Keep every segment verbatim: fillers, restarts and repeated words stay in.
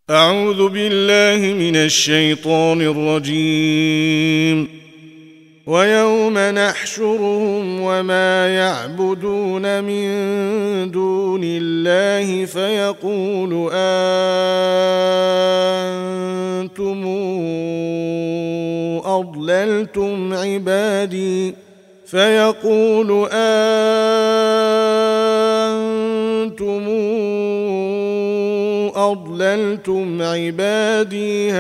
أعوذ بالله من الشيطان الرجيم. ويوم نحشرهم وما يعبدون من دون الله فيقول أنتم أضللتم عبادي فيقول أنتم أضللتم عبادي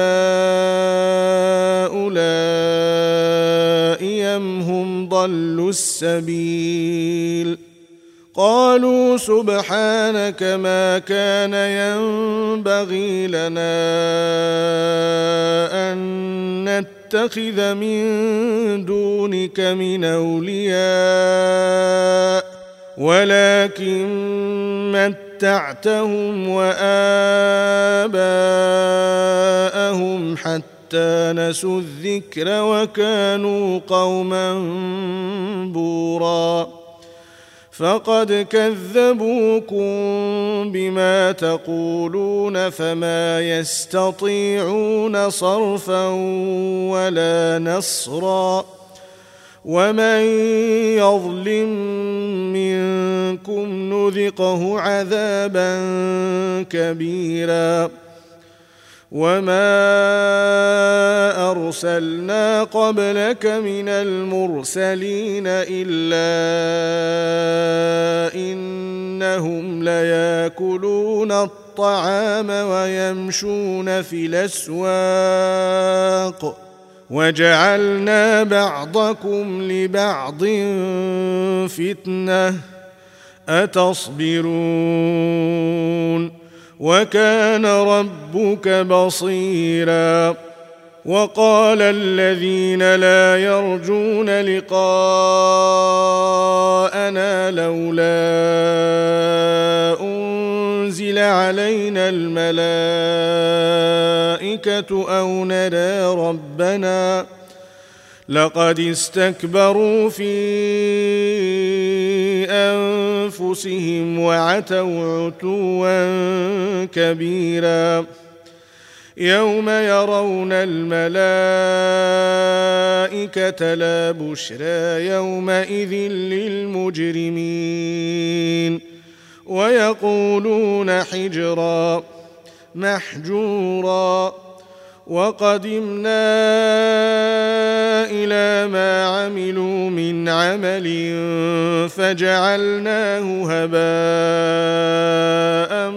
هؤلاء أم هم ضلوا السبيل قالوا سبحانك ما كان ينبغي لنا أن نتخذ من دونك من أولياء ولكن متعتهم وآباءهم حتى نسوا الذكر وكانوا قوما بورا فقد كذبوكم بما تقولون فما يستطيعون صرفا ولا نصرا ومن يظلم منكم نذقه عذابا كبيرا وما أرسلنا قبلك من المرسلين إلا إنهم ليأكلون الطعام ويمشون في الأسواق وجعلنا بعضكم لبعض فتنة أتصبرون وكان ربك بصيرا وقال الذين لا يرجون لقاءنا لولا أنزل علينا الملائكة أو نرى ربنا لقد استكبروا في أنفسهم وعتوا عتوا كبيرا يوم يرون الملائكة لا بشرى يومئذ للمجرمين ويقولون حجرا محجورا وقدمنا إلى ما عملوا من عمل فجعلناه هباء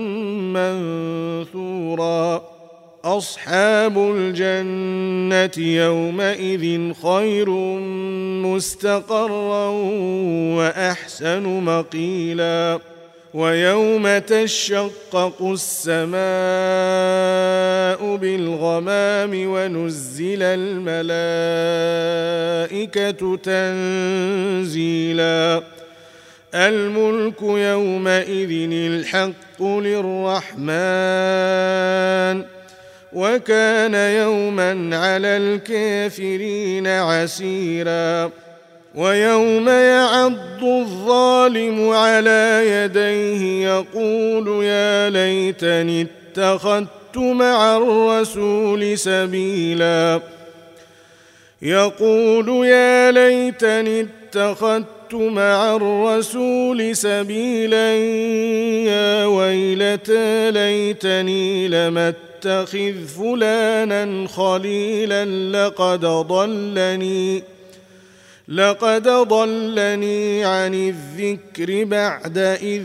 منثورا أصحاب الجنة يومئذ خير مستقرا وأحسن مقيلا ويوم تشقق السماء بالغمام ونزل الملائكة تنزيلا الملك يومئذ الحق للرحمن وكان يوما على الكافرين عسيرا ويوم يعض الظالم على يديه يقول يا ليتني اتخذت مع الرسول سبيلا يقول يا ليتني اتخذت مع الرسول سبيلا يا ويلتى ليتني لم اتخذ فلانا خليلا لقد ضلني لقد ضلني عن الذكر بعد إذ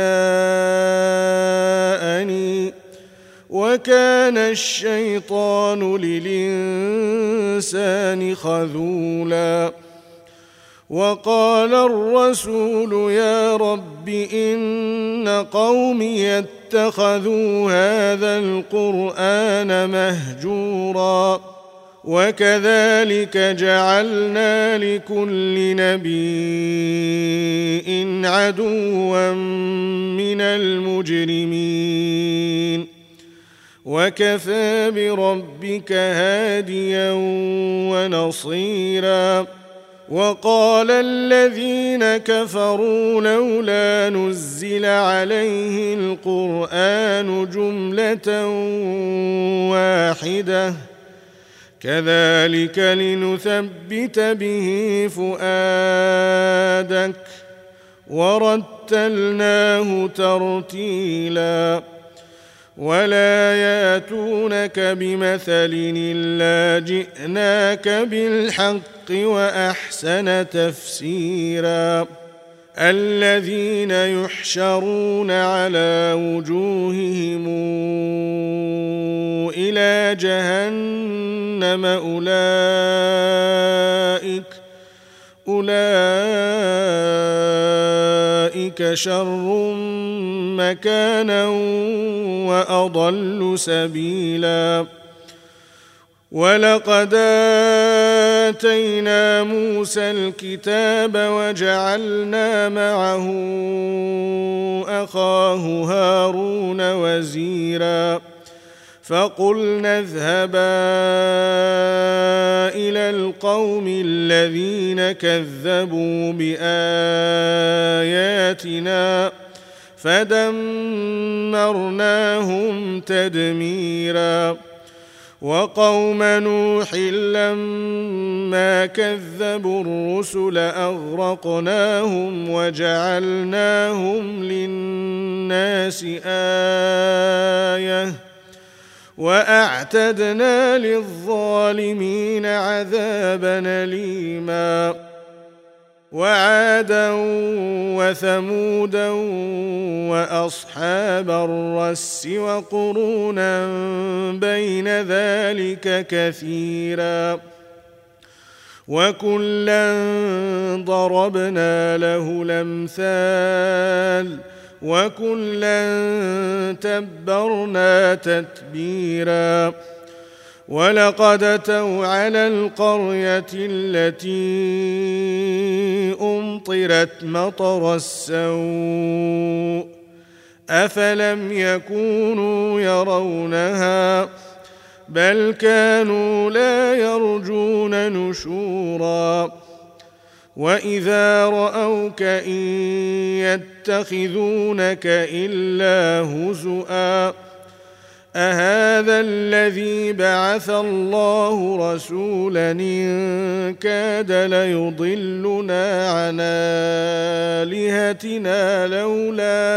جاءني وكان الشيطان للإنسان خذولا وقال الرسول يا رب إن قومي اتخذوا هذا القرآن مهجورا وكذلك جعلنا لكل نبي عدوا من المجرمين وكفى بربك هاديا ونصيرا وقال الذين كفروا لولا نزل عليه القرآن جملة واحدة كذلك لنثبت به فؤادك ورتلناه ترتيلا ولا ياتونك بمثل إلا جئناك بالحق وأحسن تفسيرا الذين يحشرون على وجوههم إلى جهنم أولئك أولئك شر مكانا وأضل سبيلا ولقد آتينا موسى الكتاب وجعلنا معه أخاه هارون وزيرا فقلنا اذهبا إلى القوم الذين كذبوا بآياتنا فدمرناهم تدميرا وقوم نوح لما كذبوا الرسل أغرقناهم وجعلناهم للناس آية وأعتدنا للظالمين عذابا أليما وعادا وثمودا وأصحاب الرس وقرونا بين ذلك كثيرا وكلا ضربنا له الأمثال وكلا تبرنا تتبيرا ولقد أتوا على القرية التي أمطرت مطر السوء أفلم يكونوا يرونها بل كانوا لا يرجون نشورا وإذا رأوك إن يتخذونك إلا هزؤا أهذا الذي بعث الله رسولا إن كاد ليضلنا عن آلهتنا لولا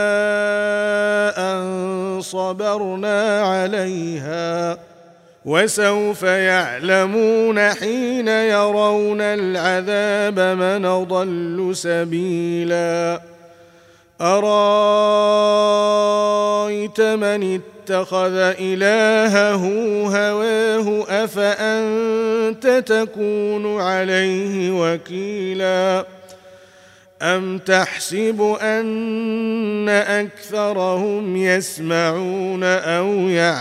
أن صبرنا عليها وسوف يعلمون حين يرون العذاب من أضل سبيلا أرأيت من اتخذ إلهه هواه أفأنت تكون عليه وكيلا أم تحسب أن أكثرهم يسمعون أو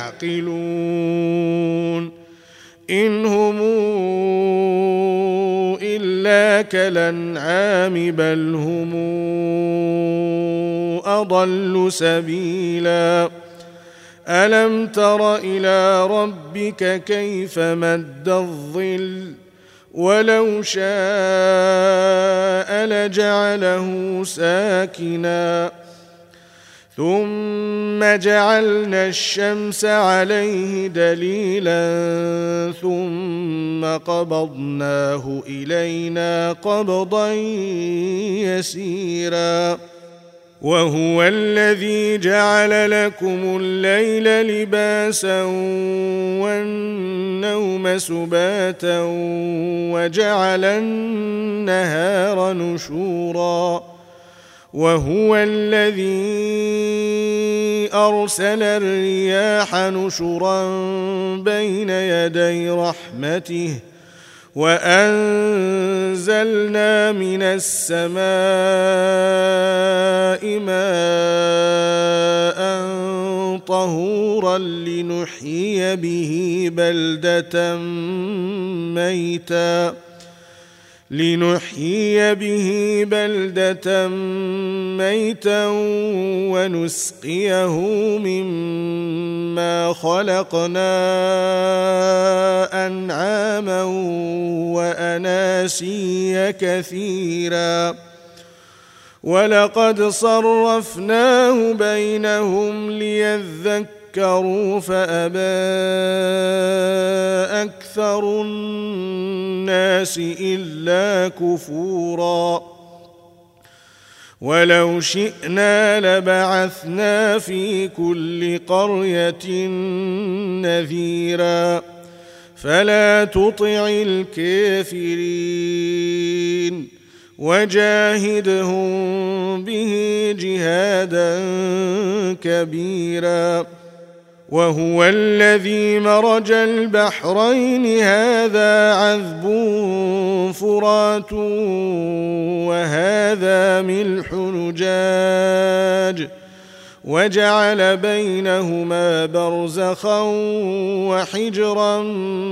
يعقلون إن هم إلا كالأنعام بل هم أضل سبيلا ألم تر إلى ربك كيف مد الظل ولو شاء لجعله ساكنا ثم جعلنا الشمس عليه دليلا ثم قبضناه إلينا قبضا يسيرا وهو الذي جعل لكم الليل لباسا والنوم سباتا وجعل النهار نشورا وهو الذي أرسل الرياح نشرا بين يدي رحمته وأنزلنا من السماء ماء طهورا لنحيي به بلدة ميتا لنحيي به بلدة ميتا ونسقيه مما كما خلقنا أنعاما وأناسيا كثيرا ولقد صرفناه بينهم ليذكروا فأبى أكثر الناس إلا كفورا ولو شئنا لبعثنا في كل قرية نذيرا فلا تطع الكافرين وجاهدهم به جهادا كبيرا وهو الذي مرج البحرين هذا عذب فرات وهذا ملح نجاج وجعل بينهما برزخا وحجرا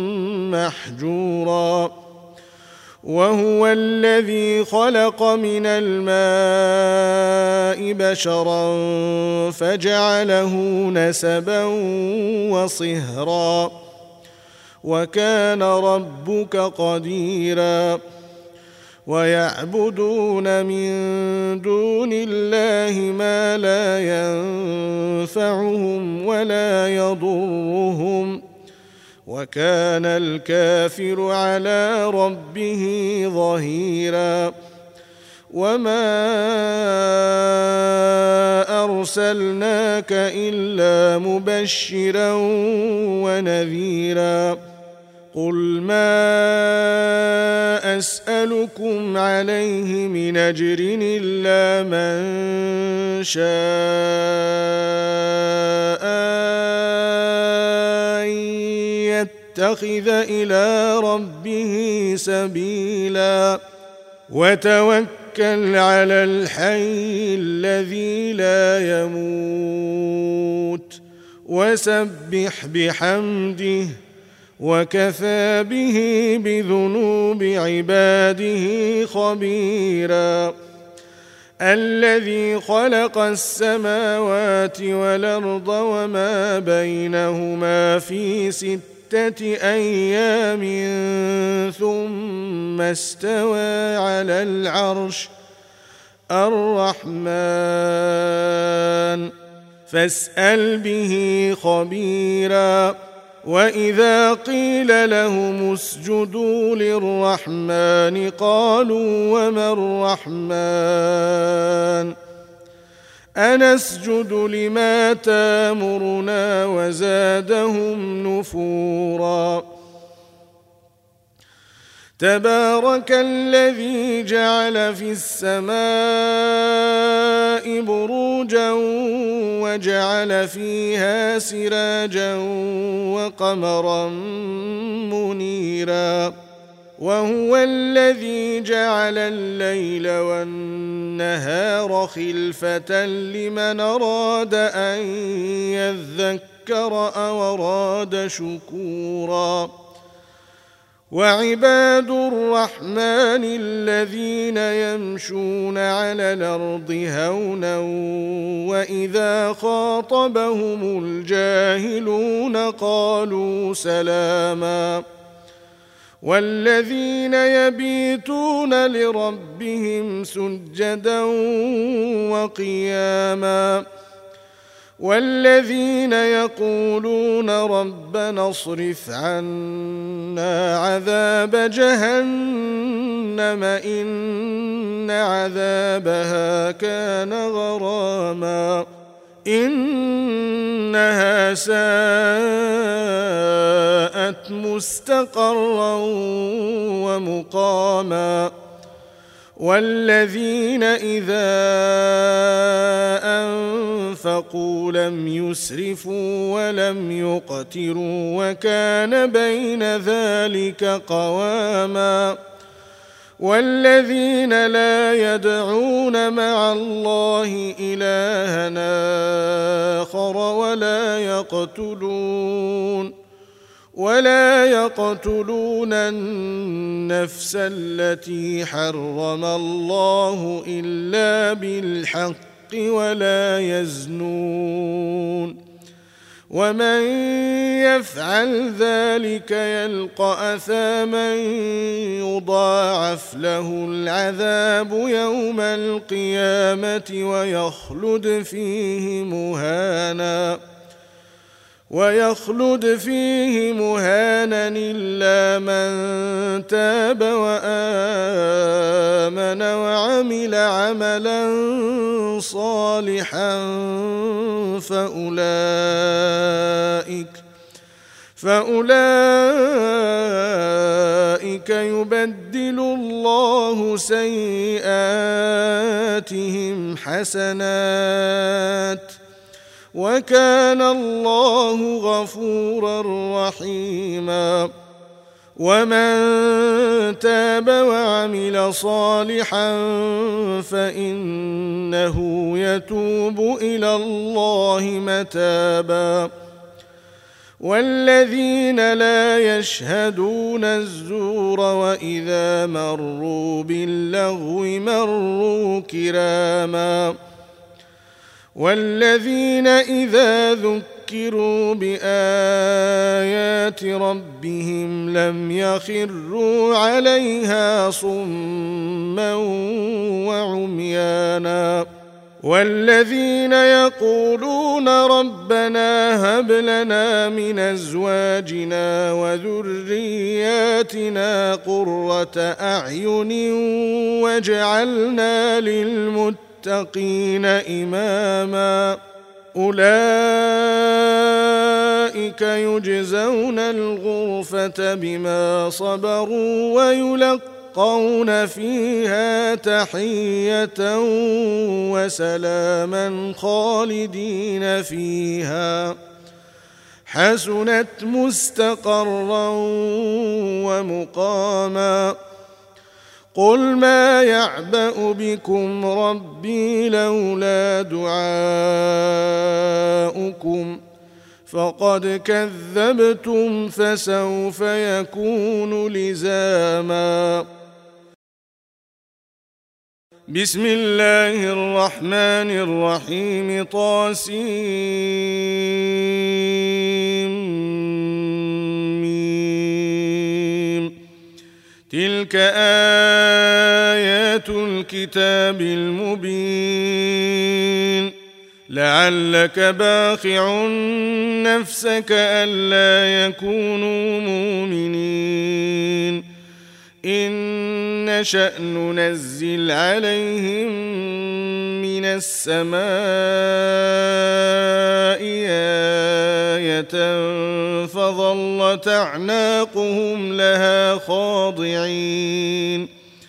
محجورا وهو الذي خلق من الماء بشرا فجعله نسبا وصهرا وكان ربك قديرا ويعبدون من دون الله ما لا ينفعهم ولا يضرهم وكان الكافر على ربه ظهيرا وما أرسلناك إلا مبشرا ونذيرا قل ما أسألكم عليه من أجر إلا من شاء أن يتخذ إلى ربه سبيلا وتوكل على الحي الذي لا يموت وسبح بحمده وكفى به بذنوب عباده خبيرا الذي خلق السماوات والأرض وما بينهما في ستة أيام ثم استوى على العرش الرحمن فاسأل به خبيرا وإذا قيل لهم اسجدوا للرحمن قالوا وما الرحمن أنسجد لما تامرنا وزادهم نفورا تبارك الذي جعل في السماء بروجا وجعل فيها سراجا وقمرا منيرا وهو الذي جعل الليل والنهار خلفة لمن أراد أن يذكر أو أراد شكورا وعباد الرحمن الذين يمشون على الأرض هونا وإذا خاطبهم الجاهلون قالوا سلاما والذين يبيتون لربهم سجدا وقياما والذين يقولون ربنا اصرف عنا عذاب جهنم إن عذابها كان غراما إنها ساءت مستقرا ومقاما والذين إذا أنفقوا لم يسرفوا ولم يقتروا وكان بين ذلك قواما والذين لا يدعون مع الله إلها آخر ولا يقتلون ولا يقتلون النفس التي حرم الله إلا بالحق ولا يزنون ومن يفعل ذلك يلقى أثاما يضاعف له العذاب يوم القيامة ويخلد فيه مهانا ويخلد فيه مهانا إلا من تاب وآمن وعمل عملا صالحا فأولئك فأولئك يبدل الله سيئاتهم حسنات وكان الله غفورا رحيما. ومن تاب وعمل صالحا فإنه يتوب إلى الله متابا. والذين لا يشهدون الزور وإذا مروا باللغو مروا كراما. والذين إذا ذكروا بآيات ربهم لم يخروا عليها صما وعميانا. والذين يقولون ربنا هب لنا من أزواجنا وذرياتنا قرة أعين واجعلنا للمتقين إماما. أولئك يجزون الغرفة بما صبروا ويلقون فيها تحية وسلاما خالدين فيها حسنت مستقرا ومقاما. قل ما يعبأ بكم ربي لولا دعاؤكم فقد كذبتم فسوف يكون لزاما. بسم الله الرحمن الرحيم. طاسيم. تلك آيات الكتاب المبين. لعلك باخع نفسك ألا يكونوا مؤمنين. إن نشأ ننزل عليهم من السماء آية فظلت أعناقهم لها خاضعين.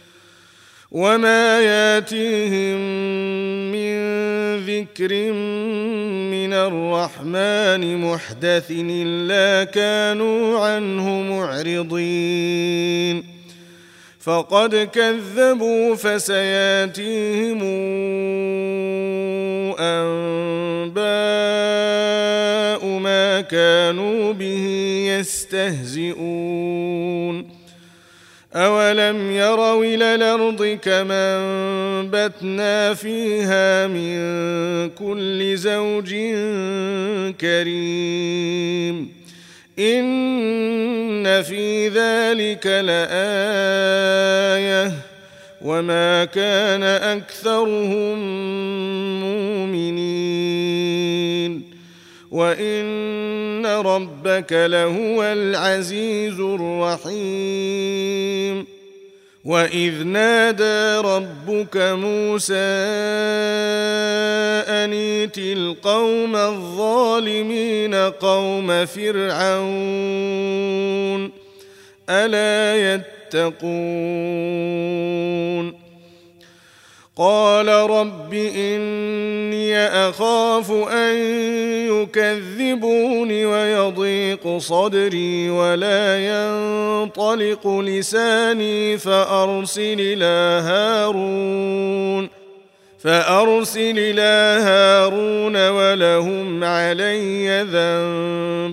وما ياتيهم من ذكر من الرحمن محدث إلا كانوا عنه معرضين. فقد كذبوا فسياتيهم أنباء ما كانوا به يستهزئون. أولم يروا إلى الأرض كما أنبتنا فيها من كل زوج كريم إن في ذلك لآية وما كان أكثرهم مؤمنين وإن ربك لهو العزيز الرحيم. وإذ نادى ربك موسى أن ائت القوم الظالمين قوم فرعون ألا يتقون. قال رب إني أخاف أن يكذبون ويضيق صدري ولا ينطلق لساني فأرسل إلى هارون فأرسل إلى هارون ولهم علي ذنب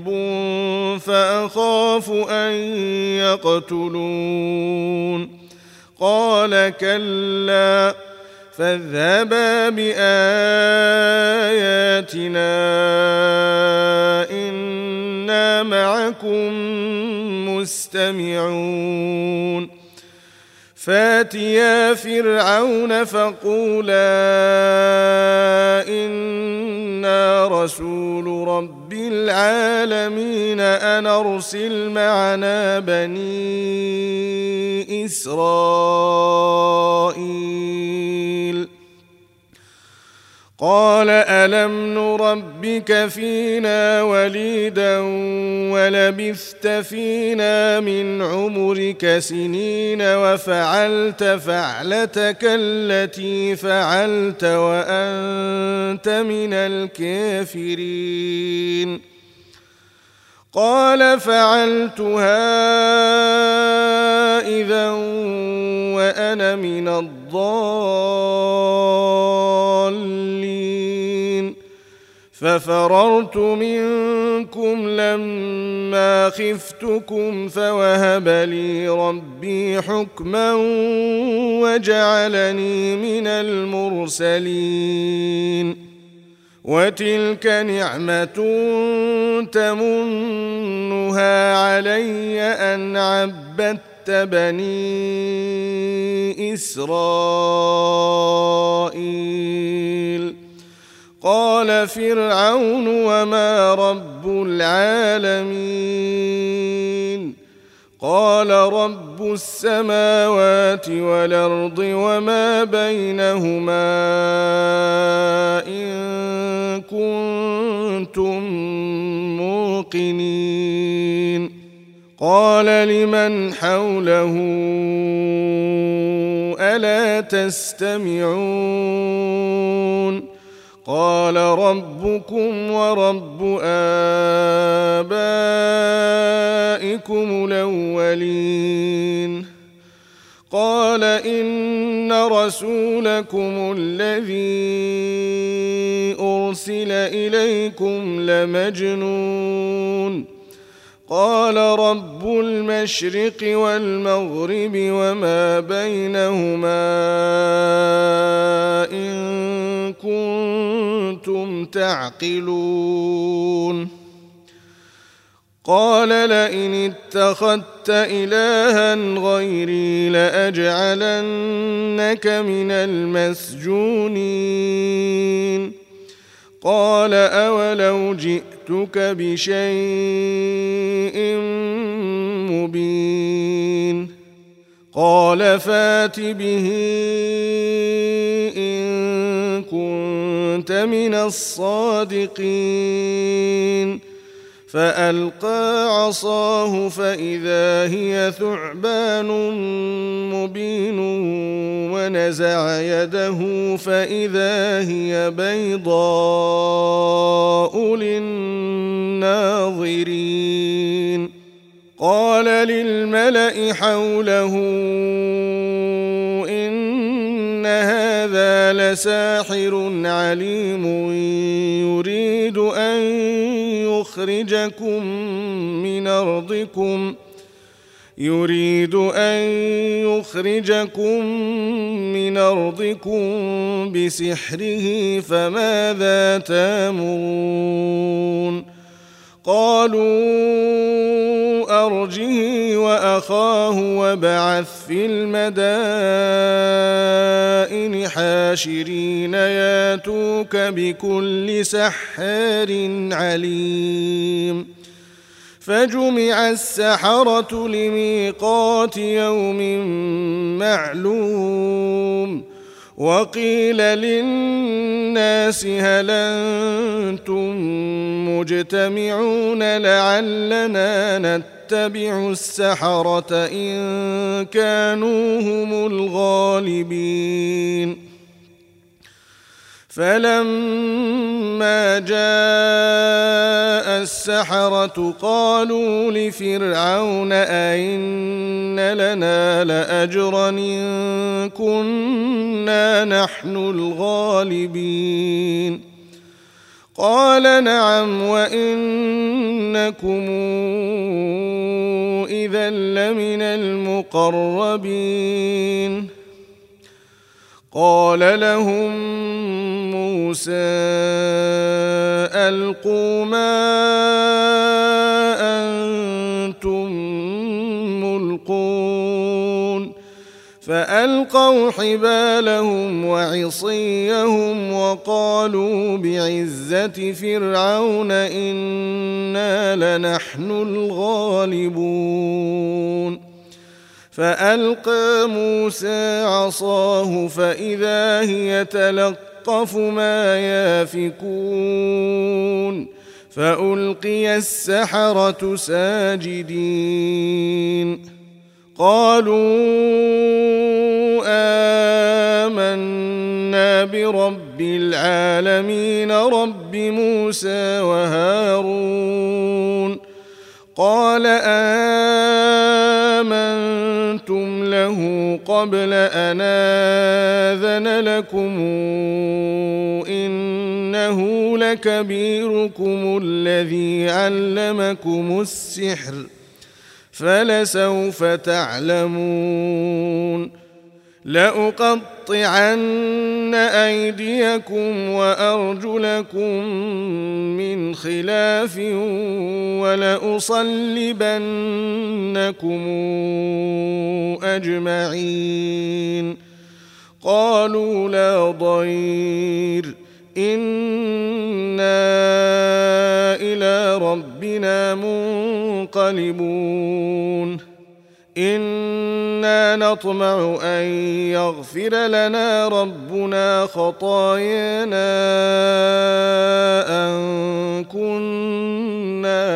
فأخاف أن يقتلون. قال كلا فاذهبا بآياتنا إنا معكم مستمعون فاتيا فرعون فقولا إنا رسول رب العالمين أن أرسل معنا بني إسرائيل قال ألم نربك فينا وليدا ولبثت فينا من عمرك سنين وفعلت فعلتك التي فعلت وأنت من الكافرين قال فعلتها إذا وأنا من الضالين ففررت منكم لما خفتكم فوهب لي ربي حكما وجعلني من المرسلين وتلك نعمة تمنها علي أن عبدت بني إسرائيل قال فرعون وما رب العالمين قال رب السماوات والأرض وما بينهما إن كنتم موقنين قال لمن حوله ألا تستمعون قال ربكم ورب آبائكم الأولين قال إن رسولكم الذي أرسل إليكم لمجنون قال رب المشرق والمغرب وما بينهما إن كنتم تعقلون قال لئن اتخذت إلها غيري لأجعلنك من المسجونين قال أولو جئتك بشيء مبين قال فات به إن كنت من الصادقين فألقى عصاه فإذا هي ثعبان مبين ونزع يده فإذا هي بيضاء للناظرين قال للملأ حوله إن هذا لساحر عليم يريد أن يخرجكم من أرضكم يريد أن يخرجكم من أرضكم بسحره فماذا تأمرون قالوا أرجه وأخاه وابعث في المدائن حاشرين ياتوك بكل سحار عليم فجمع السحرة لميقات يوم معلوم وقيل للناس هل أنتم مجتمعون لعلنا نتبع السحرة إن كانوا هم الغالبين فلما جاء السحرة قالوا لفرعون أئن لنا لأجرا إن كنا نحن الغالبين قال نعم وإنكم إذا لمن المقربين قال لهم موسى ألقوا ما فألقوا حبالهم وعصيهم وقالوا بعزة فرعون إنا لنحن الغالبون فألقى موسى عصاه فإذا هي تلقف ما يافكون فألقي السحرة ساجدين قالوا آمنا برب العالمين رب موسى وهارون قال آمنتم له قبل أن آذن لكم إنه لكبيركم الذي علمكم السحر فلسوف تعلمون لأقطعن أيديكم وأرجلكم من خلاف ولأصلبنكم أجمعين قالوا لا ضير إنا إلى ربنا منقلبون إنا نطمع أن يغفر لنا ربنا خطايانا أن كنا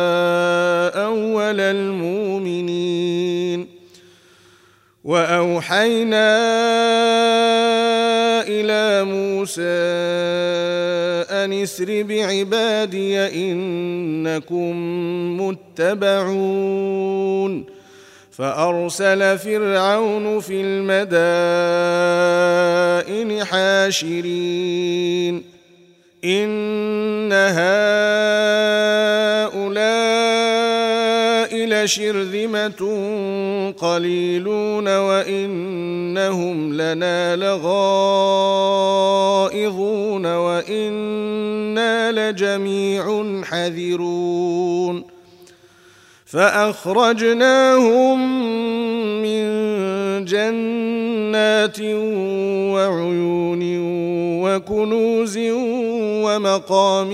أول المؤمنين وأوحينا إلى موسى أن اسر بعبادي إنكم متبعون فأرسل فرعون في المدائن حاشرين إن هؤلاء لشرذمة قليلون وإنهم لنا لغائظون وإنا لجميع حذرون فأخرجناهم من جنات وعيون وكنوز ومقام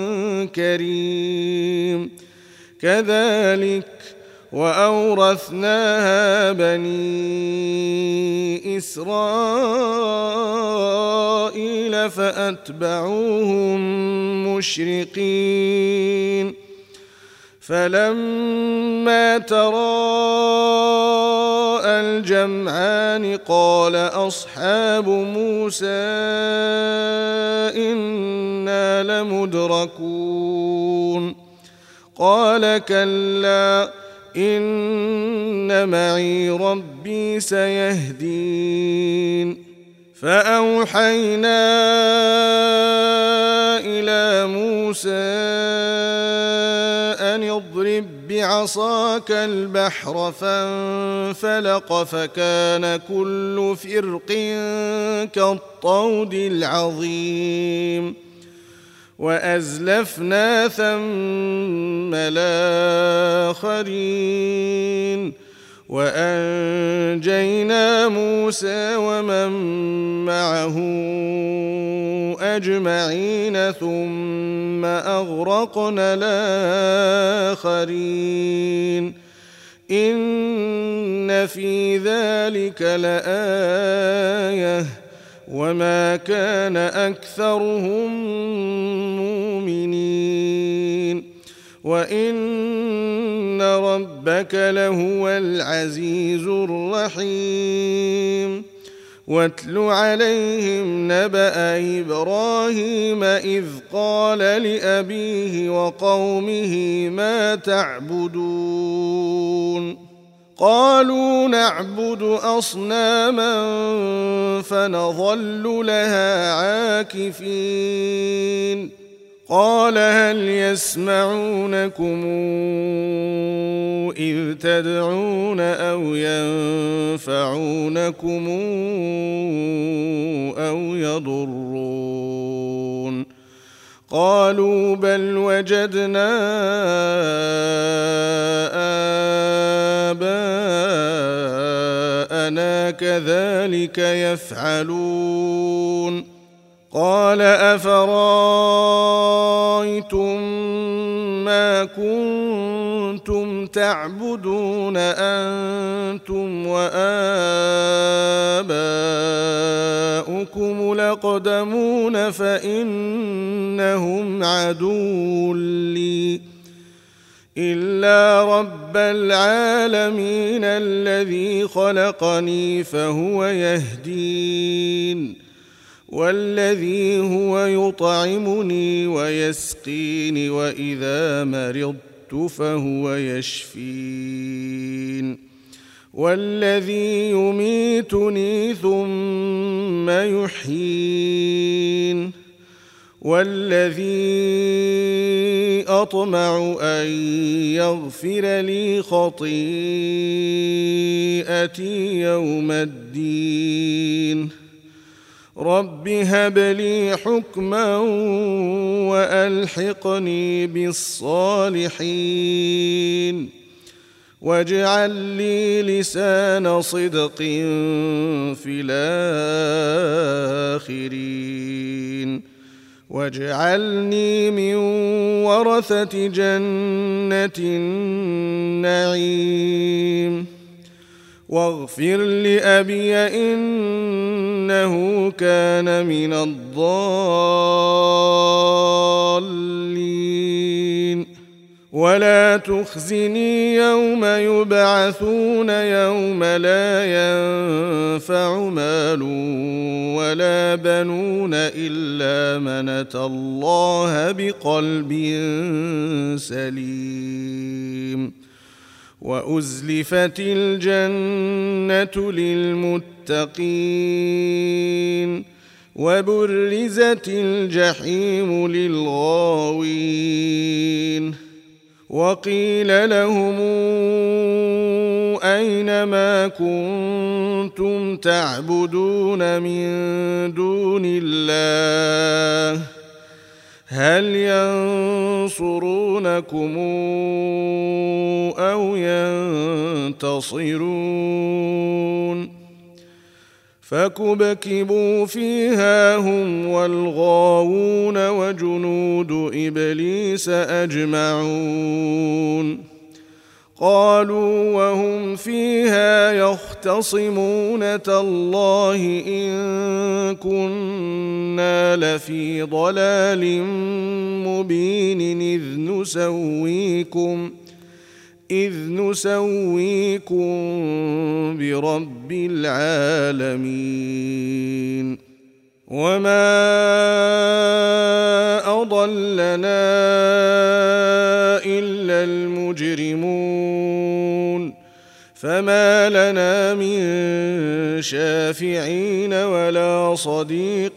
كريم كذلك وأورثناها بني إسرائيل فأتبعوهم مشرقين فلما تراءى الجمعان قال أصحاب موسى إنا لمدركون قال كلا إن معي ربي سيهدين فأوحينا إلى موسى أن اضرب بعصاك البحر فانفلق فكان كل فرق كالطود العظيم وأزلفنا ثم الآخرين وأنجينا موسى ومن معه أجمعين ثم أغرقنا الآخرين إن في ذلك لآية وما كان أكثرهم مؤمنين وإن ربك لهو العزيز الرحيم واتل عليهم نبأ إبراهيم إذ قال لأبيه وقومه ما تعبدون قالوا نعبد أصناما فنظل لها عاكفين قال هل يسمعونكم إذ تدعون أو ينفعونكم أو يضرون قالوا بل وجدنا آباءنا كذلك يفعلون قال أفرأيتم ما كنتم تعبدون أنتم وآباؤكم الأقدمون فإنهم عدو لي إلا رب العالمين الذي خلقني فهو يهدين والذي هو يطعمني ويسقين وإذا مرضت فهو يشفين والذي يميتني ثم يحيين والذي أطمع أن يغفر لي خطيئتي يوم الدين رب هب لي حكما وألحقني بالصالحين واجعل لي لسان صدق في الآخرين واجعلني من ورثة جنة النعيم واغفر لأبي إنه كان من الضالين ولا تخزني يوم يبعثون يوم لا ينفع مال ولا بنون إلا من أتى الله بقلب سليم وأزلفت الجنة للمتقين وبرزت الجحيم للغاوين وقيل لهم أين ما كنتم تعبدون من دون الله هل ينصرونكم أو ينتصرون فكبكبوا فيها هم والغاوون وجنود إبليس أجمعون قالوا وهم فيها يختصمون تالله إن كنا لفي ضلال مبين إذ نسويكم إذ نسويكم برب العالمين وما أضلنا إلا المجرمون فما لنا من شافعين ولا صديق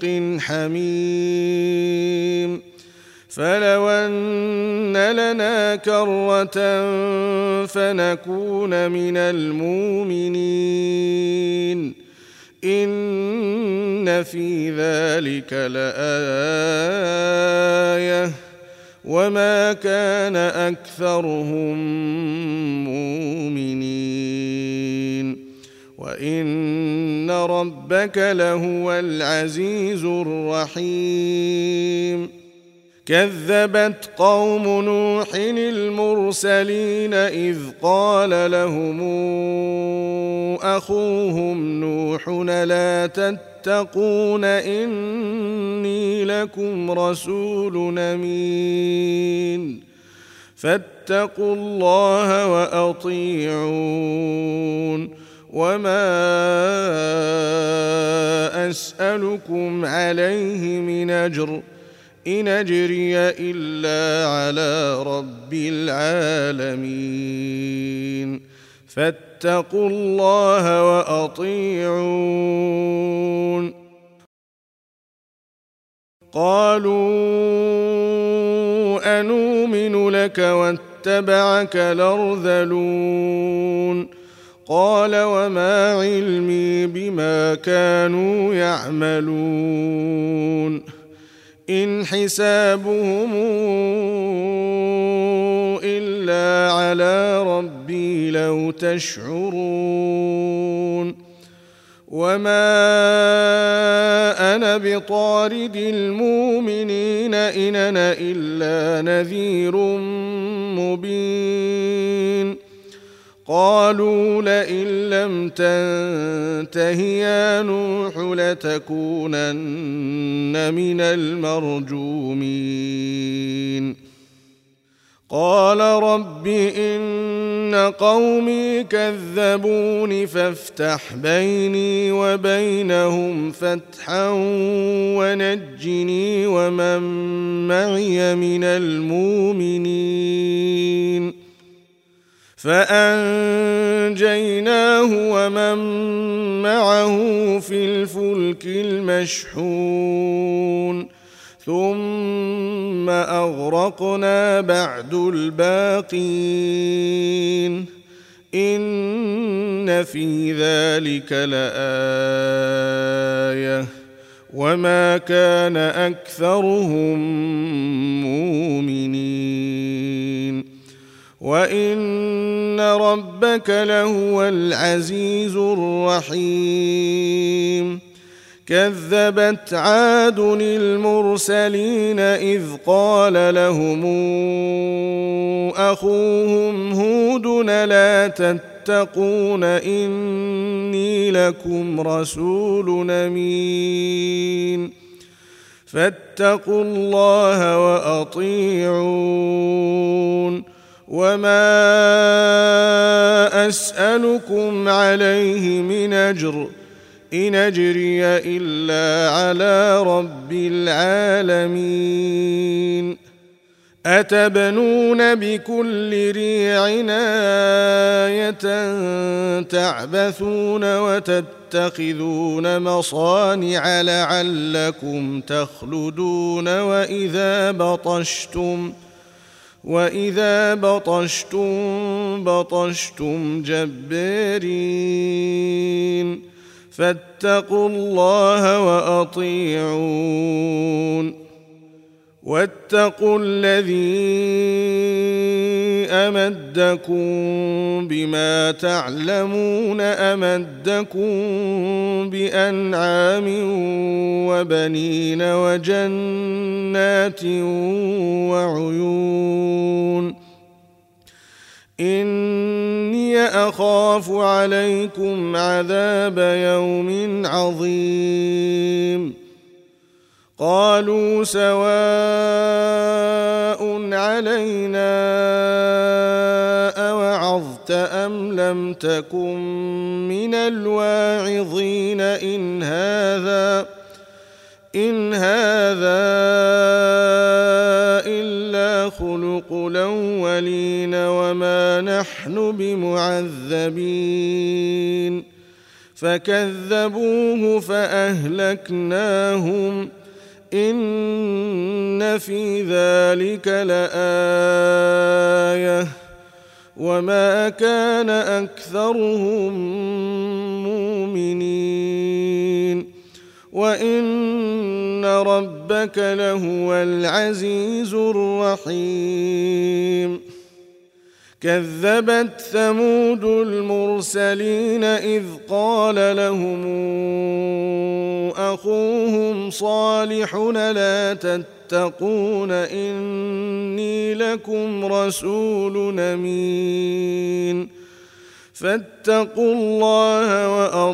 حميم فلو أن لنا كرة فنكون من المؤمنين إن في ذلك لآية وما كان أكثرهم مؤمنين وإن ربك لهو العزيز الرحيم كذبت قوم نوح المرسلين إذ قال لهم أخوهم نوح لا تتقون إني لكم رسول أمين فاتقوا الله وأطيعون وما أسألكم عليه من أجر إن أجري إلا على رب العالمين فاتقوا الله وأطيعون قالوا أنؤمن لك واتبعك الأرذلون قال وما علمي بما كانوا يعملون إن حسابهم إلا على ربي لو تشعرون وما أنا بطارد المؤمنين إن أنا إلا نذير مبين قالوا لئن لم تنته يا نوح لتكونن من المرجومين قال رب إن قومي كذبون فافتح بيني وبينهم فتحا ونجني ومن معي من المؤمنين فأنجيناه ومن معه في الفلك المشحون ثم أغرقنا بعد الباقين إن في ذلك لآية وما كان أكثرهم مؤمنين وإن ربك لهو العزيز الرحيم كذبت عاد المرسلين إذ قال لهم أخوهم هود لا تتقون إني لكم رسول أمين فاتقوا الله وأطيعون وما أسألكم عليه من أجر إن أجري إلا على رب العالمين أتبنون بكل ريع آية تعبثون وتتخذون مصانع لعلكم تخلدون وإذا بطشتم وإذا بطشتم بطشتم جبارين فاتقوا الله وأطيعون واتقوا الذي أمدكم بما تعلمون أمدكم بأنعام وبنين وجنات وعيون إني أخاف عليكم عذاب يوم عظيم قالوا سواء علينا أوعظت أم لم تكن من الواعظين إن هذا إن هذا إلا خلق الأولين وما نحن بمعذبين فكذبوه فأهلكناهم إن في ذلك لآية وما كان أكثرهم مؤمنين وإن ربك لهو العزيز الرحيم كذبت ثمود المرسلين إذ قال لهم أخوهم صالح لا تتقون إني لكم رسول أمين فاتقوا الله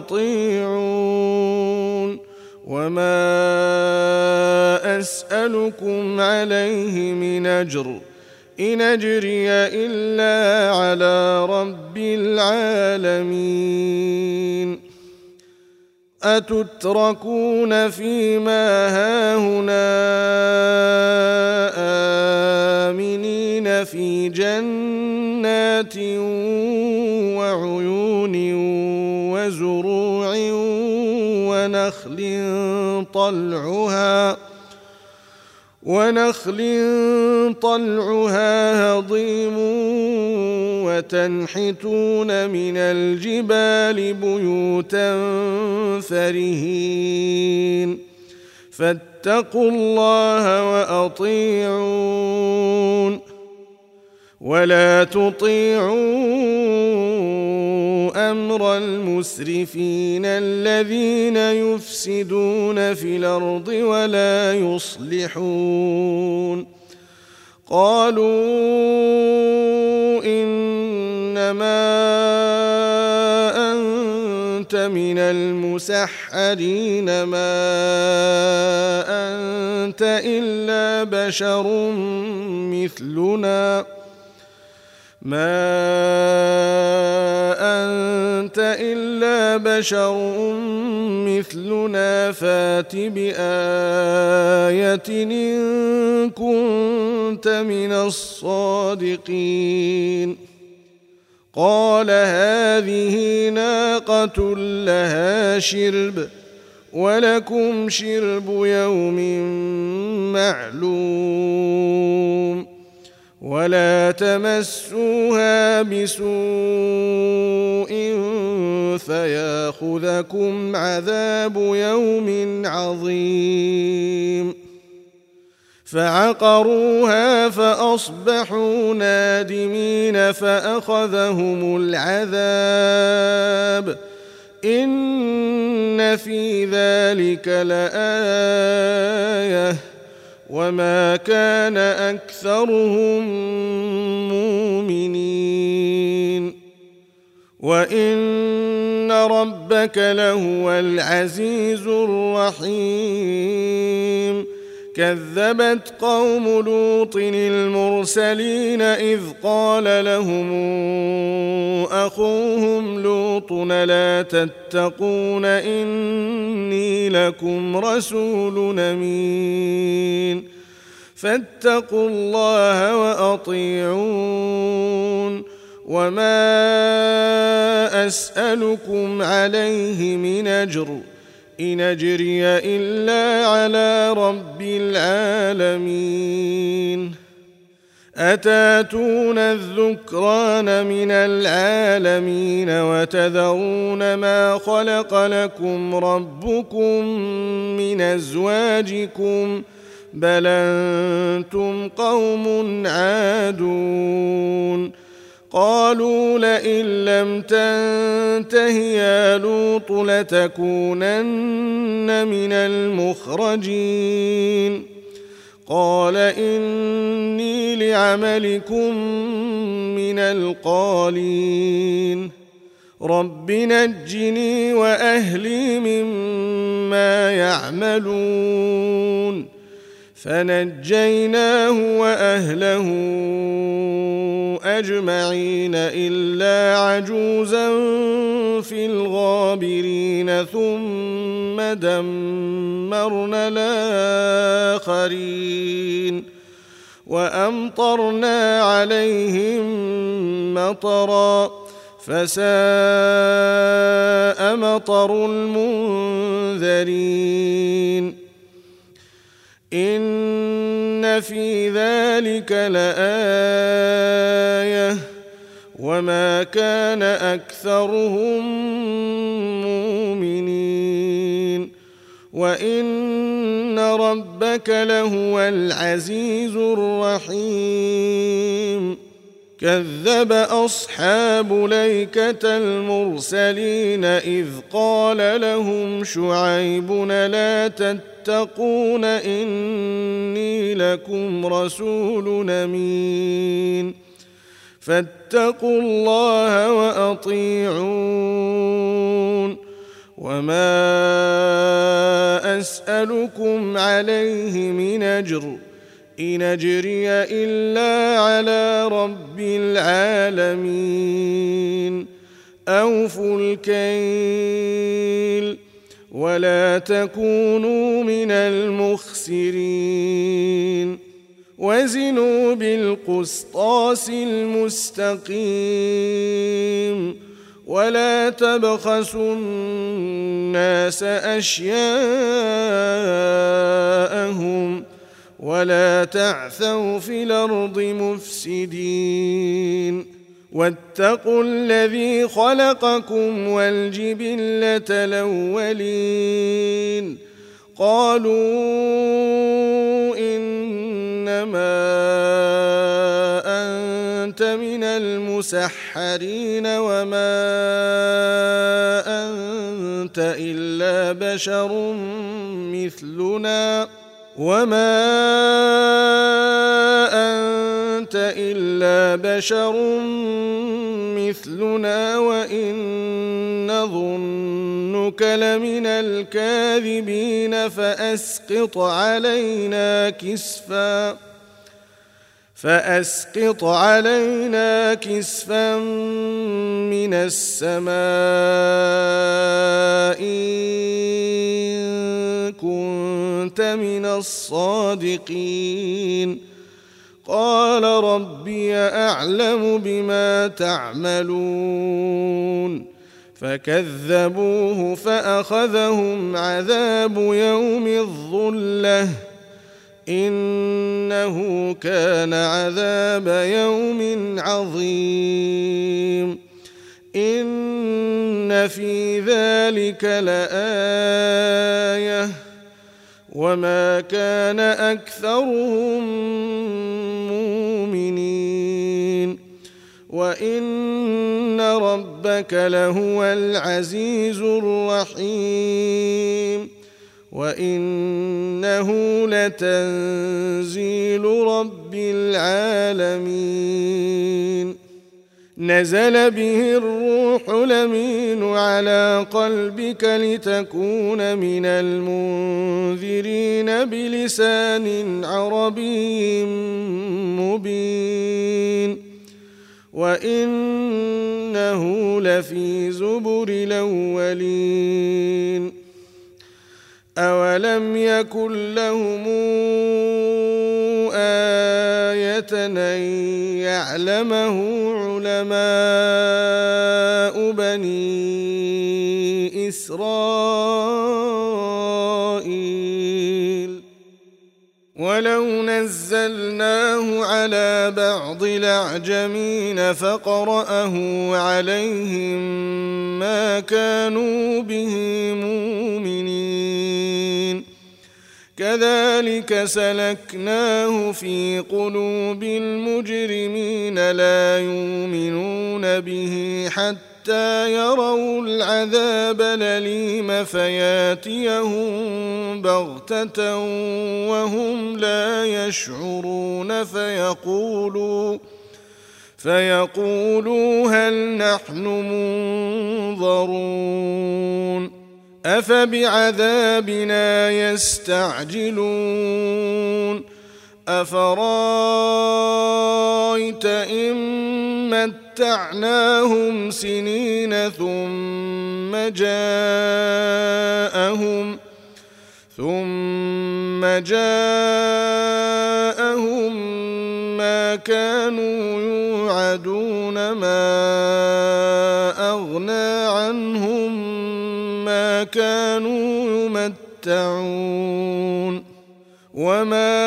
وأطيعون وما أسألكم عليه من أجر إن أجري إلا على رب العالمين أتتركون فيما هاهنا آمنين في جنات وعيون وزروع ونخل طلعها ونخل طلعها هضيم وتنحتون من الجبال بيوتا فرهين فاتقوا الله وأطيعون ولا تطيعوا أمر المسرفين الذين يفسدون في الأرض ولا يصلحون. قالوا إنما أنت من المسحرين ما أنت إلا بشر مثلنا ما أنت إلا بشر مثلنا فات بآية إن كنت من الصادقين. قال هذه ناقة لها شرب ولكم شرب يوم معلوم ولا تمسوها بسوء فياخذكم عذاب يوم عظيم. فعقروها فأصبحوا نادمين فأخذهم العذاب إن في ذلك لآية وما كان أكثرهم مؤمنين وإن ربك لهو العزيز الرحيم. كذبت قوم لوط المرسلين إذ قال لهم أخوهم لوط لا تتقون إني لكم رسول أمين فاتقوا الله وأطيعون وما أسألكم عليه من أجر إن أجري إلا على رب العالمين. أتاتون الذكران من العالمين وتذرون ما خلق لكم ربكم من أزواجكم بل أنتم قوم عادون. قالوا لئن لم تنته يا لوط لتكونن من المخرجين. قال إني لعملكم من القالين رب نجني وأهلي مما يعملون. فنجيناه وأهله أجمعين إلا عجوزا في الغابرين ثم دمرنا الآخرين وأمطرنا عليهم مطرا فساء مطر المنذرين. إن في ذلك لآية وما كان أكثرهم مؤمنين وإن ربك لهو العزيز الرحيم. كذب أصحاب ليكة المرسلين إذ قال لهم شعيب لا تتقون إني لكم رسول أمين فاتقوا الله وأطيعون وما أسألكم عليه من أجر إن أجري إلا على رب العالمين. أوفوا الكيل ولا تكونوا من المخسرين وزنوا بالقسطاس المستقيم ولا تبخسوا الناس أشياءهم ولا تعثوا في الأرض مفسدين واتقوا الذي خلقكم والجبلة الأولين. قالوا إن إنما أنت من المسحرين وما أنت إلا بشر مثلنا وما أنت إلا بشر مثلنا وإن نظنك لمن الكاذبين فأسقط علينا كسفا فأسقط علينا كسفا من السماء إن كنت من الصادقين قال ربي أعلم بما تعملون فكذبوه فأخذهم عذاب يوم الظلة إنه كان عذاب يوم عظيم إن في ذلك لآية وما كان أكثرهم مؤمنين وإن ربك لهو العزيز الرحيم وإنه لتنزيل رب العالمين نزل به الروح الأمين على قلبك لتكون من المنذرين بلسان عربي مبين وإنه لفي زبر الأولين أولم يكن لهم آية أن يعلمه علماء بني إسرائيل ولو نزلناه على بعض الأعجمين فقرأه عليهم ما كانوا به مؤمنين كذلك سلكناه في قلوب المجرمين لا يؤمنون به حتى يروا العذاب الأليم فياتيهم بغتة وهم لا يشعرون فيقولوا فيقولوا هل نحن منظرون أفبعذابنا يستعجلون أفرايت إن متعناهم سنين ثم جاءهم ثم جاءهم ما كانوا يوعدون ما أغنى عنهم ما كانوا يمتعون وما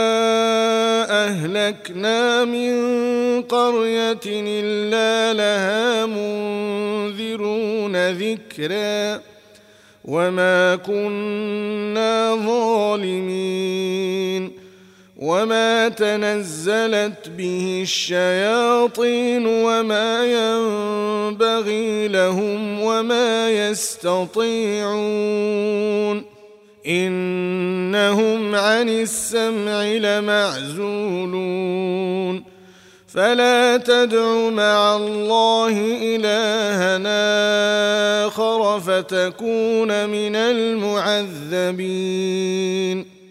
أهلكنا من قرية إلا لها منذرون ذكرا وما كنا ظالمين وما تنزلت به الشياطين وما ينبغي لهم وما يستطيعون إنهم عن السمع لمعزولون فلا تدع مع الله إلهنا آخر فتكون من المعذبين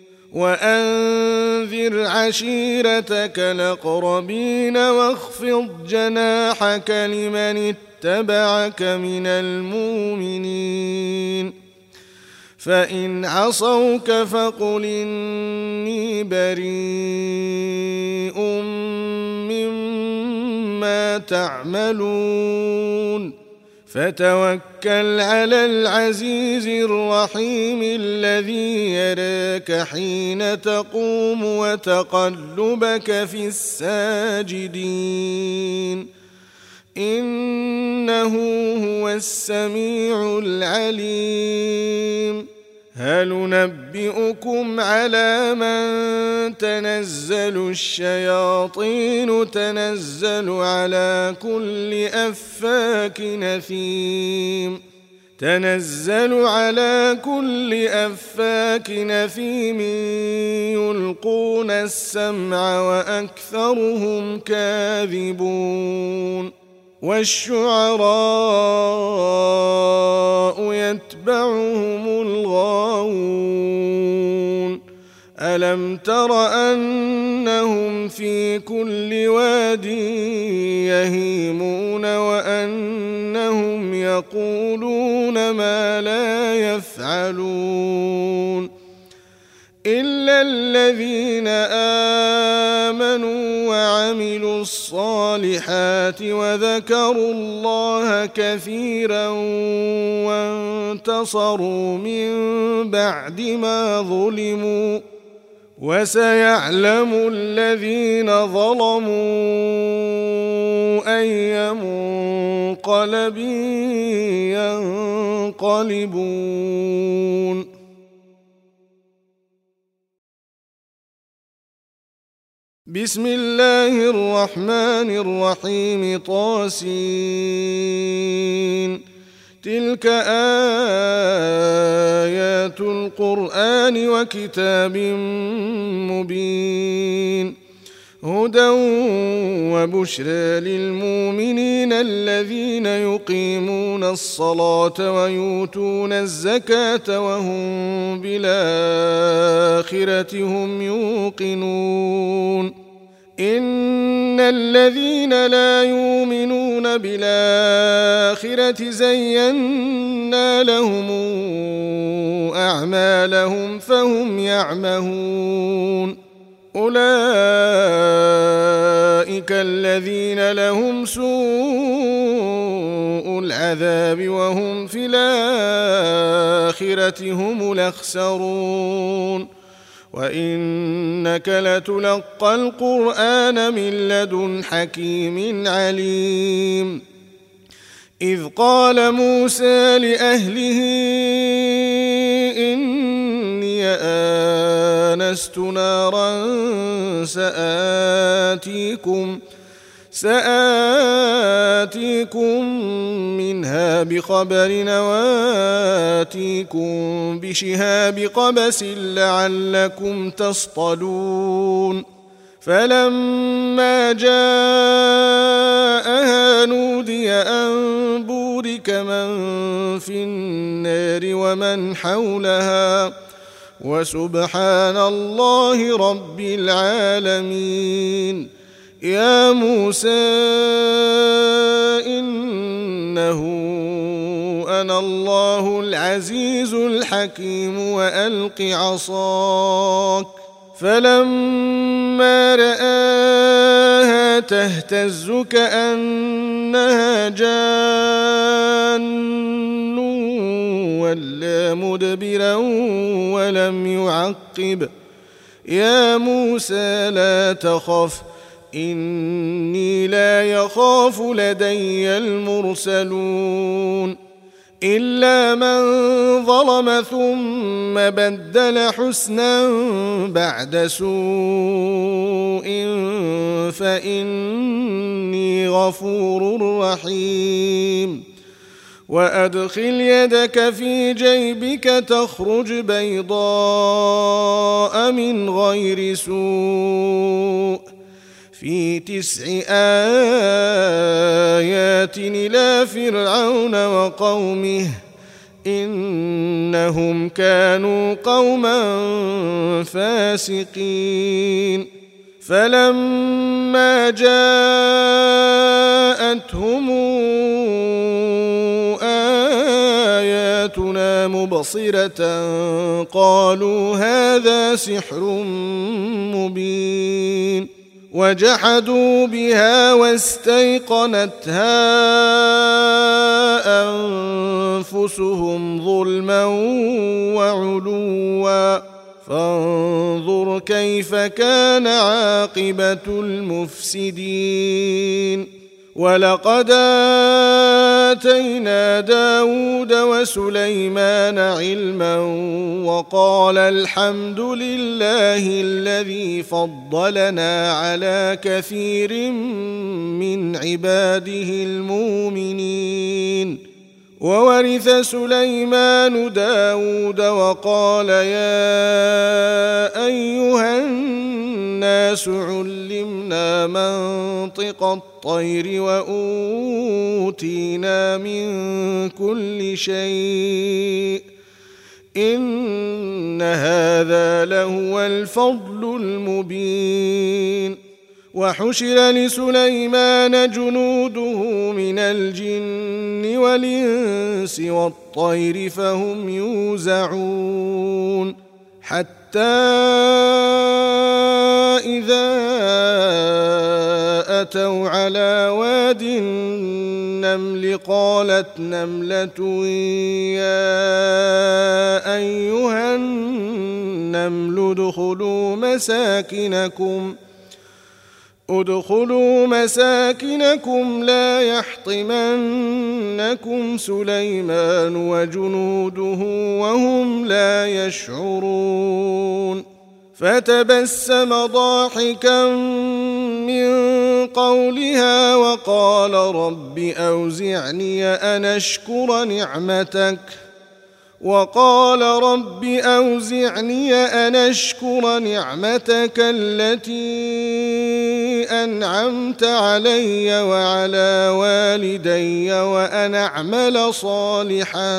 وأنذر عشيرتك الأقربين واخفض جناحك لمن اتبعك من المؤمنين فإن عصوك فقل إني بريء مما تعملون فتوكل على العزيز الرحيم الذي يراك حين تقوم وتقلبك في الساجدين إنه هو السميع العليم هل ننبئكم على من تنزل الشياطين تنزل على كل أفاك نثيم تنزل على كل أفاك نثيم يلقون السمع وأكثرهم كاذبون والشعراء يتبعهم الغاوون ألم تر أنهم في كل واد يهيمون وأنهم يقولون ما لا يفعلون إلا الذين آمنوا وعملوا الصالحات وذكروا الله كثيرا وانتصروا من بعد ما ظلموا وسيعلم الذين ظلموا أي منقلب ينقلبون. بسم الله الرحمن الرحيم طاسين تلك آيات القرآن وكتاب مبين هدى وبشرى للمؤمنين الذين يقيمون الصلاة ويؤتون الزكاة وهم بالآخرة هم يوقنون إن الذين لا يؤمنون بالآخرة زينا لهم أعمالهم فهم يعمهون أولئك الذين لهم سوء العذاب وهم في الآخرة هم الأخسرون وإنك لتلقى القرآن من لدن حكيم عليم إذ قال موسى لأهله إني آنست نارا سآتيكم سآتيكم منها بخبر وآتيكم بشهاب قبس لعلكم تصطلون فلما جاءها نودي أن بورك من في النار ومن حولها وسبحان الله رب العالمين يا موسى إنه أنا الله العزيز الحكيم وألق عصاك فلما رآها تهتز كأنها جان ولا مدبرا ولم يعقب يا موسى لا تخف إني لا يخاف لدي المرسلون إلا من ظلم ثم بدل حسنا بعد سوء فإني غفور رحيم وأدخل يدك في جيبك تخرج بيضاء من غير سوء في تسع آيات إلى فرعون وقومه إنهم كانوا قوما فاسقين فلما جاءتهم آياتنا مبصرة قالوا هذا سحر مبين وجحدوا بها واستيقنتها أنفسهم ظلما وعلوا فانظر كيف كان عاقبة المفسدين ولقد آتينا داود وسليمان علما وقال الحمد لله الذي فضلنا على كثير من عباده المؤمنين. وورث سليمان داود وقال يا أيها الناس علمنا منطق الطير وأوتينا من كل شيء إن هذا لهو الفضل المبين. وحشر لسليمان جنوده من الجن والإنس والطير فهم يوزعون حتى إذا أتوا على واد النمل قالت نملة يا أيها النمل ادخلوا مساكنكم ادخلوا مساكنكم لا يحطمنكم سليمان وجنوده وهم لا يشعرون. فتبسم ضاحكا من قولها وقال رب أوزعني أن أشكر نعمتك وقال رب أوزعني أن أشكر نعمتك التي أنعمت علي وعلى والدي وأن أعمل صالحا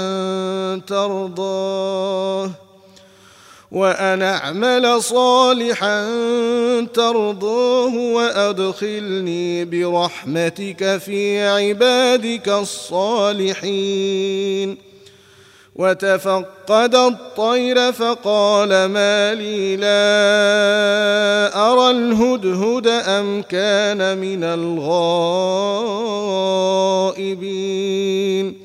ترضاه وأن أعمل صالحا ترضاه وأدخلني برحمتك في عبادك الصالحين. وتفقد الطير فقال ما لي لا أرى الهدهد أم كان من الغائبين.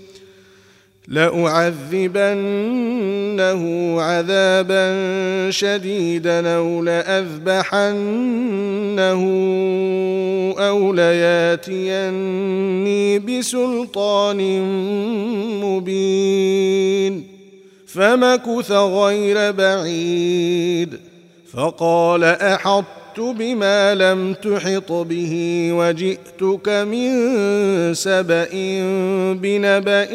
لأعذبنه عذابا شديدا أو لأذبحنه أو لياتيني بسلطان مبين. فمكث غير بعيد فقال أحطت بما لم تحط به وجئتك من سبأ بنبأ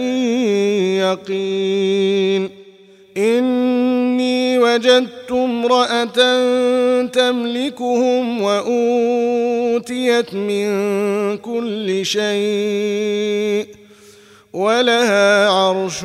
يقين. إني وجدت امرأة تملكهم وأوتيت من كل شيء ولها عرش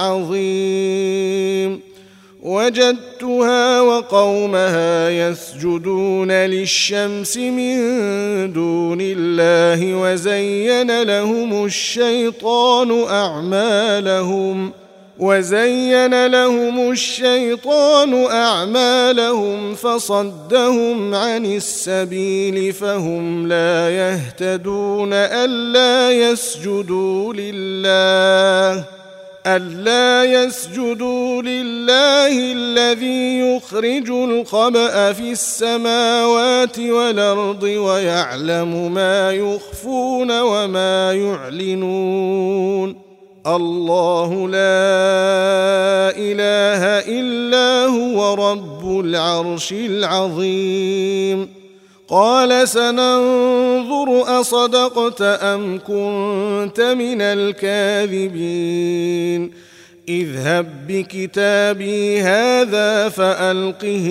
عظيم. وجدتها وقومها يسجدون للشمس من دون الله وزين لهم الشيطان أعمالهم وزين لهم الشيطان أعمالهم فصدهم عن السبيل فهم لا يهتدون ألا يسجدوا لله ألا يسجدوا لله الذي يخرج الخبأ في السماوات والأرض ويعلم ما يخفون وما يعلنون. الله لا إله إلا هو رب العرش العظيم. قال سننظر أصدقت أم كنت من الكاذبين. اذهب بكتابي هذا فألقه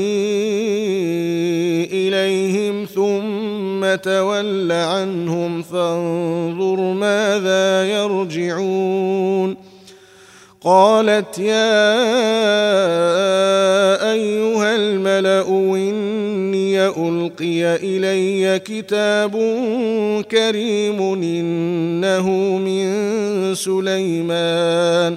إليهم ثم تول عنهم فانظر ماذا يرجعون. قالت يا أيها الملأ إني ألقي إلي كتاب كريم إنه من سليمان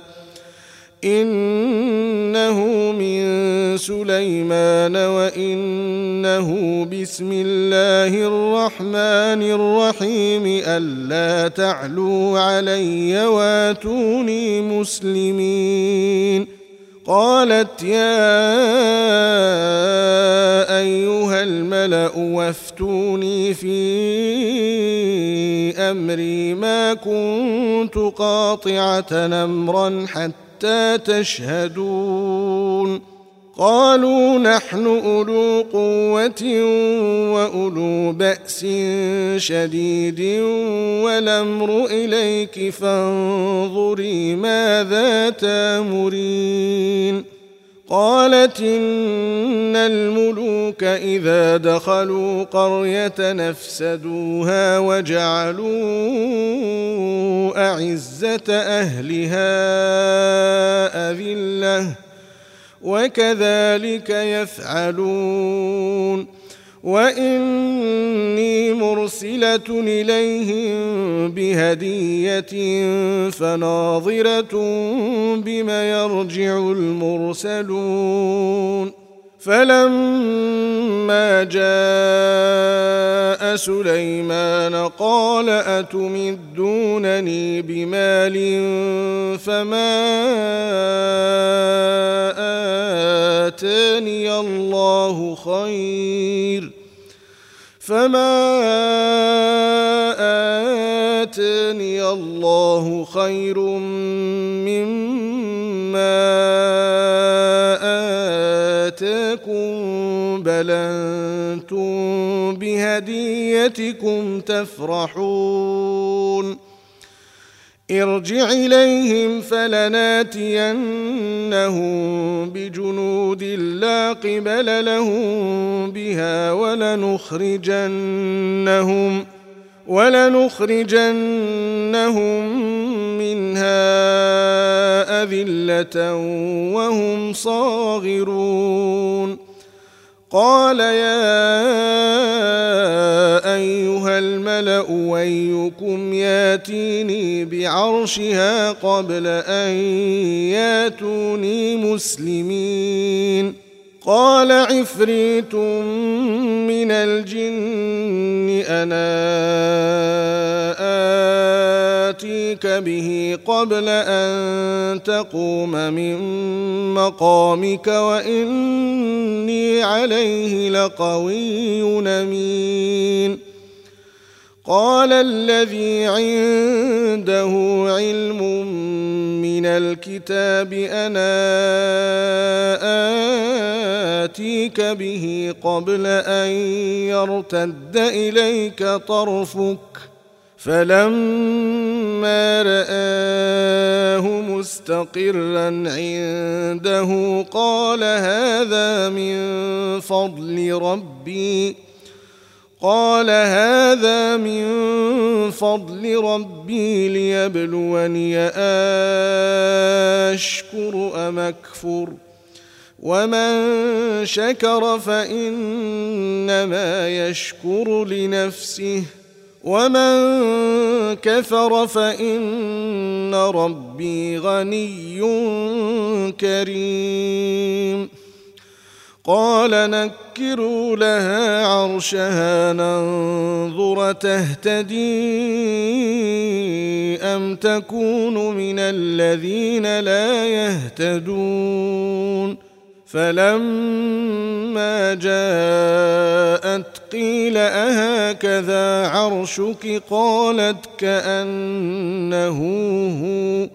إنه من سليمان وإنه بسم الله الرحمن الرحيم ألا تعلوا علي واتوني مسلمين. قالت يا أيها الملأ وافتوني في أمري ما كنت قاطعة أمرا حتى تشهدون قالوا نحن أولو قوة وأولو بأس شديد والأمر إليك فانظري ماذا تأمرين قالت إن الملوك إذا دخلوا قرية نفسدوها وجعلوا أعزة أهلها أذلة وكذلك يفعلون وإني مرسلة إليهم بهدية فناظرة بما يرجع المرسلون فلما جاء سليمان قال أتمدونني بمال فما آتاني الله خير فما آتاني الله خير مما آتاكم بل أنتم بهديتكم تفرحون ارجع إليهم فلناتينهم بجنود لا قبل لهم بها ولنخرجنهم ولنخرجنهم منها أذلة وهم صاغرون قال يا أيها الملأ أيكم ياتيني بعرشها قبل أن ياتوني مسلمين قال عفريت من الجن أنا آتيك به قبل أن تقوم من مقامك وإني عليه لقوي أمين قال الذي عنده علم من الكتاب أنا آتيك به قبل أن يرتد إليك طرفك فلما رآه مستقرا عنده قال هذا من فضل ربي قال هذا من فضل ربي ليبلوني أشكر أم أكفر ومن شكر فإنما يشكر لنفسه ومن كفر فإن ربي غني كريم قال نكروا لها عرشها ننظر تهتدي أم تكون من الذين لا يهتدون فلما جاءت قيل أهكذا عرشك قالت كأنه هو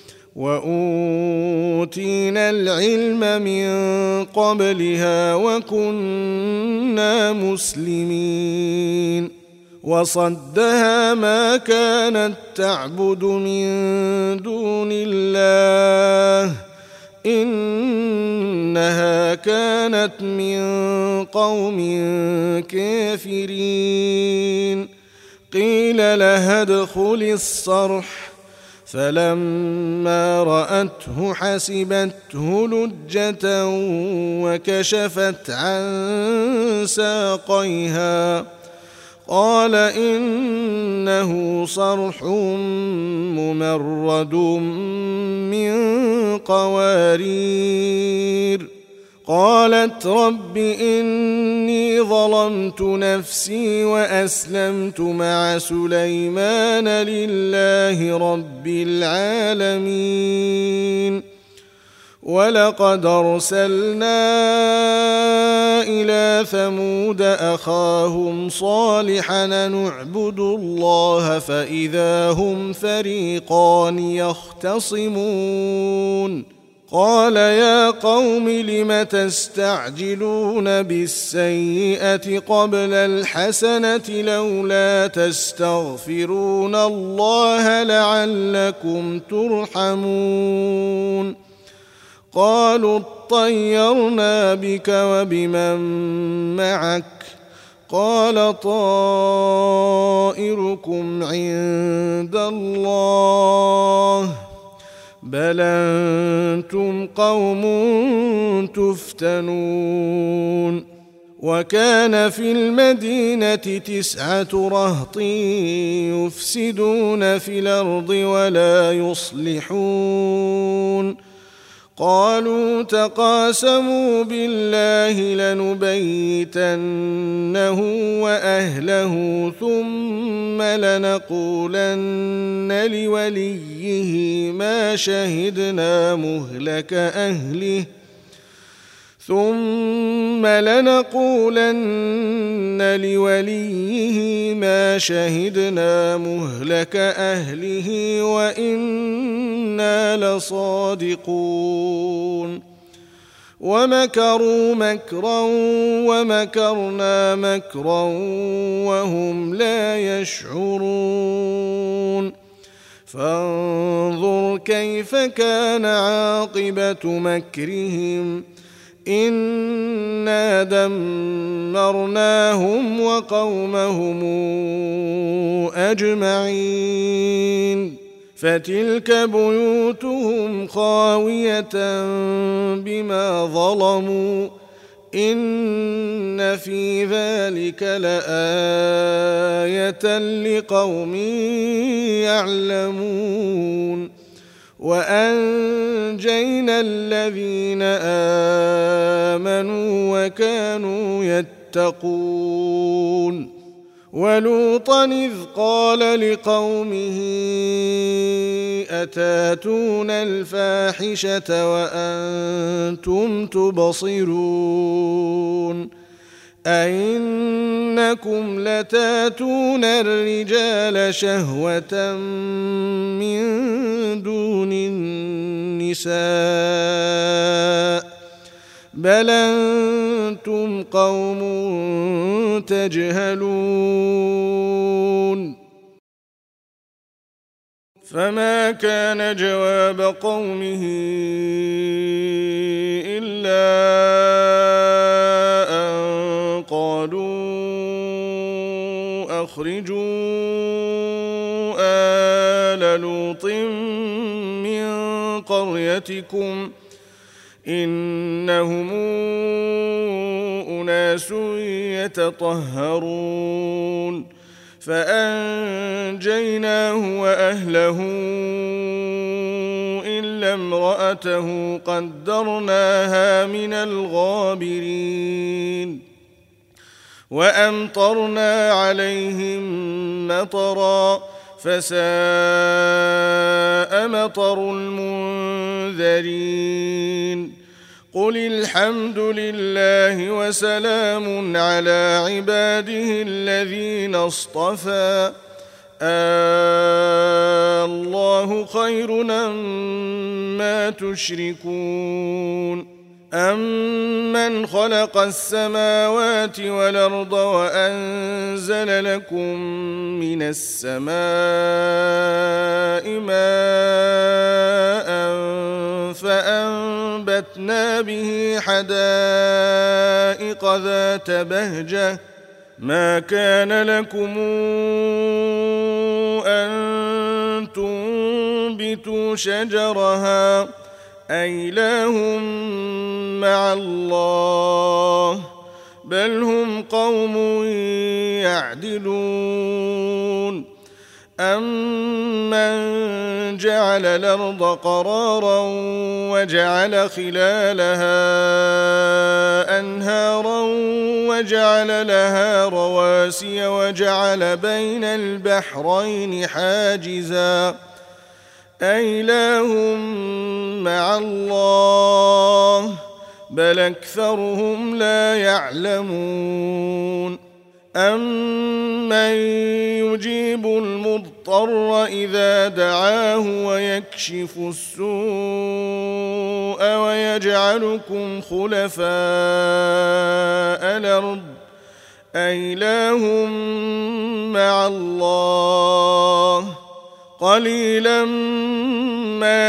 وأوتينا العلم من قبلها وكنا مسلمين وصدها ما كانت تعبد من دون الله إنها كانت من قوم كافرين قيل لها ادخل الصرح فلما رأته حسبته لجة وكشفت عن ساقيها قال إنه صرح ممرد من قوارير قالت رب إني ظلمت نفسي وأسلمت مع سليمان لله رب العالمين ولقد أرسلنا إلى ثمود أخاهم صالحا أن اعبدوا الله فإذا هم فريقان يختصمون قال يا قوم لم تستعجلون بالسيئة قبل الحسنة لولا تستغفرون الله لعلكم ترحمون قالوا اطيرنا بك وبمن معك قال طائركم عند الله بل أنتم قوم تفتنون وكان في المدينة تسعة رهط يفسدون في الأرض ولا يصلحون قالوا تقاسموا بالله لنبيتنه وأهله ثم لنقولن لوليه ما شهدنا مهلك أهله ثم لنقولن لوليه ما شهدنا مهلك أهله وإنا لصادقون ومكروا مكرا ومكرنا مكرا وهم لا يشعرون فانظر كيف كان عاقبة مكرهم إنا دمرناهم وقومهم أجمعين فتلك بيوتهم خاوية بما ظلموا إن في ذلك لآية لقوم يعلمون وأنجينا الذين آمنوا وكانوا يتقون ولوطا إذ قال لقومه أتاتون الفاحشة وأنتم تبصرون أئنكم لتاتون الرجال شهوة من دون النساء بل أنتم قوم تجهلون فما كان جواب قومه إلا أن قالوا أخرجوا آل لوط من قريتكم إنهم أناس يتطهرون فأنجيناه وأهله إلا امرأته قدرناها من الغابرين وأمطرنا عليهم مطرا فساء مطر المنذرين قل الحمد لله وسلام على عباده الذين اصطفى الله خير أما تشركون أمن خلق السماوات والأرض وأنزل لكم من السماء ماء فأنبتنا به حدائق ذات بهجة ما كان لكم أن تنبتوا شجرها أإله مع الله بل هم قوم يعدلون أمن جعل الأرض قرارا وجعل خلالها أنهارا وجعل لها رواسي وجعل بين البحرين حاجزا أإله مع الله بل أكثرهم لا يعلمون أمن يجيب المضطر إذا دعاه ويكشف السوء ويجعلكم خلفاء الأرض أإله مع الله قليلا ما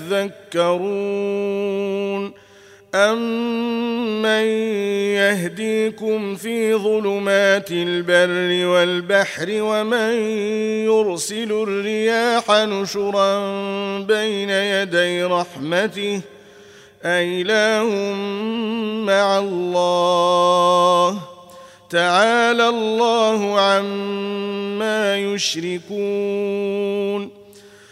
تذكرون أمن يهديكم في ظلمات البر والبحر ومن يرسل الرياح نشرا بين يدي رحمته أإله مع الله تعالى الله عما يشركون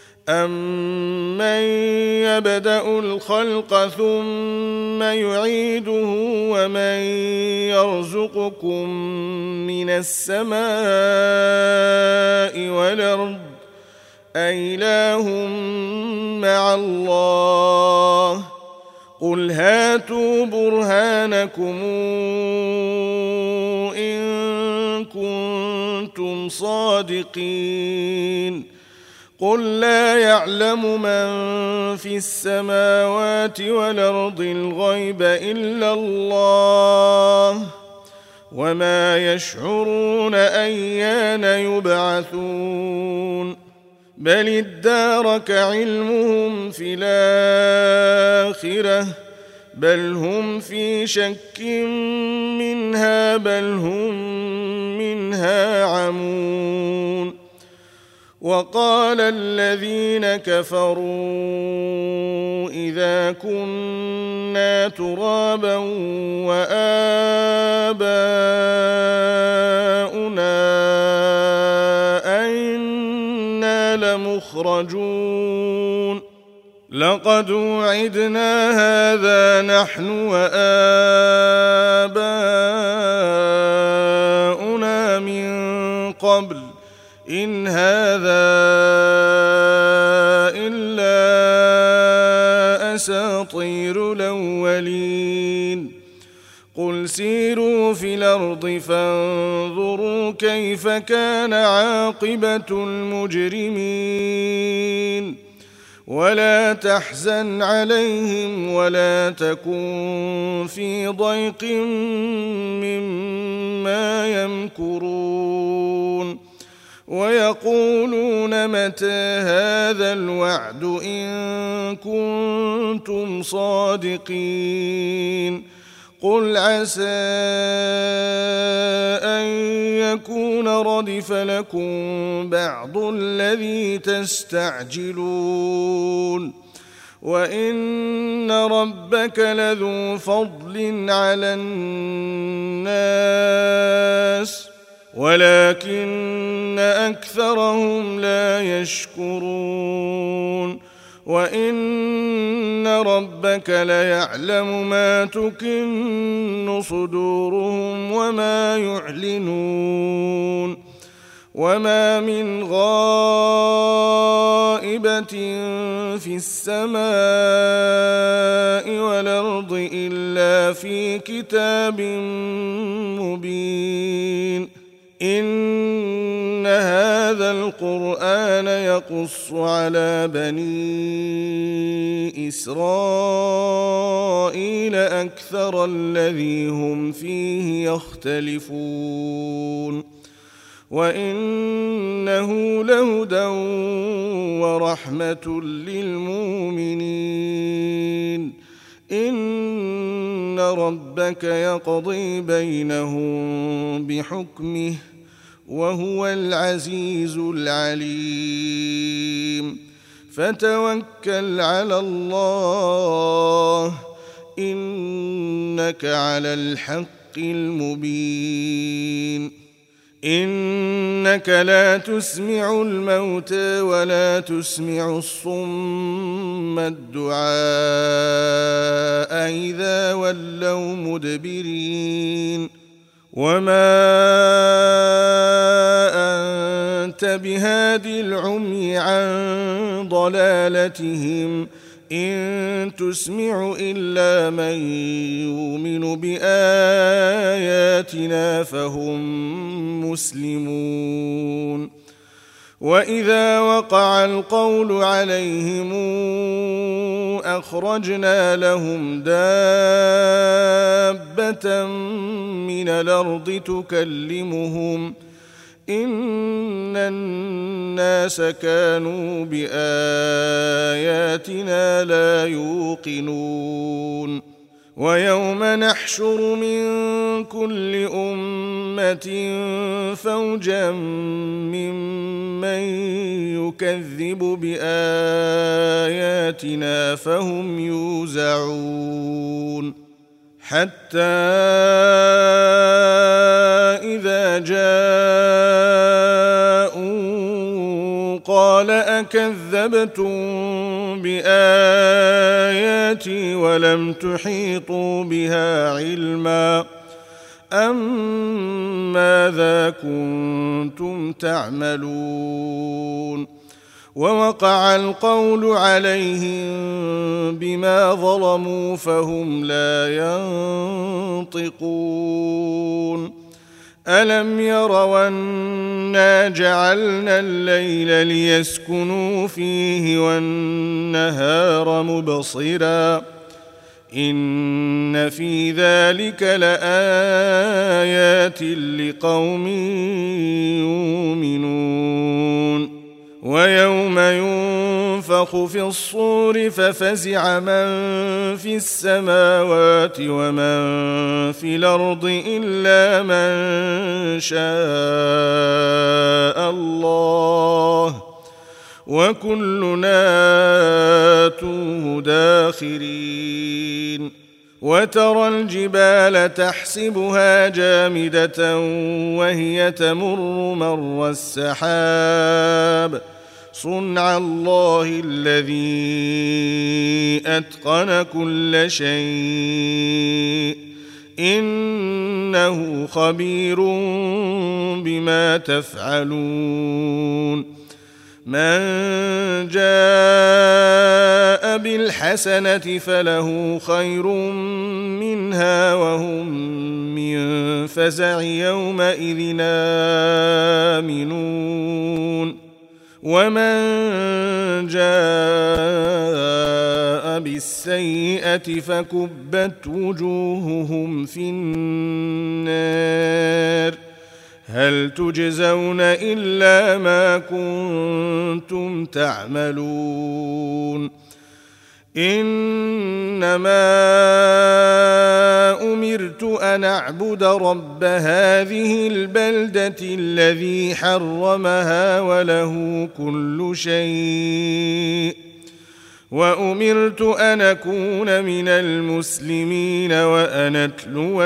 أمن يبدأ الخلق ثم يعيده ومن يرزقكم من السماء والأرض أإله مع الله قل هاتوا برهانكم إن كنتم صادقين قل لا يعلم من في السماوات والأرض الغيب إلا الله وما يشعرون أيان يبعثون بل ادارك علمهم في الآخرة بل هم في شك منها بل هم منها عمون وقال الذين كفروا إذا كنا ترابا وآباؤنا أئنا لمخرجون لقد وعدنا هذا نحن وآباؤنا من قبل إن هذا إلا أساطير الأولين قل سيروا في الأرض فانظروا كيف كان عاقبة المجرمين ولا تحزن عليهم ولا تكن في ضيق مما يمكرون ويقولون متى هذا الوعد إن كنتم صادقين قل عسى أن يكون ردف لكم بعض الذي تستعجلون وإن ربك لذو فضل على الناس ولكن أكثرهم لا يشكرون وإن ربك ليعلم ما تكن صدورهم وما يعلنون وما من غائبة في السماء والأرض إلا في كتاب مبين إن هذا القرآن يقص على بني إسرائيل أكثر الذي هم فيه يختلفون وإنه لهدى ورحمة للمؤمنين إن ربك يقضي بينهم بحكمه وهو العزيز العليم فتوكل على الله إنك على الحق المبين إنك لا تسمع الموتى ولا تسمع الصم الدعاء إذا ولوا مدبرين وما أنت بهاد العمي عن ضلالتهم إن تسمع إلا من يؤمن بآياتنا فهم مسلمون وإذا وقع القول عليهم أخرجنا لهم دابة من الأرض تكلمهم إن الناس كانوا بآياتنا لا يوقنون ويوم نحشر من كل أمة فوجا ممن يكذب بآياتنا فهم يوزعون حتى إذا جاءوا قال أكذبتم بآياتي ولم تحيطوا بها علما أم ماذا كنتم تعملون ووقع القول عليهم بما ظلموا فهم لا ينطقون ألم يروا أنا جعلنا الليل ليسكنوا فيه والنهار مبصرا إن في ذلك لآيات لقوم يؤمنون ويوم ينفخ في الصور ففزع من في السماوات ومن في الأرض إلا من شاء الله وكلنا آتوه داخرين وترى الجبال تحسبها جامدة وهي تمر مر السحاب صنع الله الذي أتقن كل شيء إنه خبير بما تفعلون من جاء بالحسنة فله خير منها وهم من فزع يومئذ آمنون ومن جاء بالسيئة فكبت وجوههم في النار هل تجزون إلا ما كنتم تعملون إنما أمرت أن أعبد رب هذه البلدة الذي حرمها وله كل شيء وأمرت أن أكون من المسلمين وأن أتلو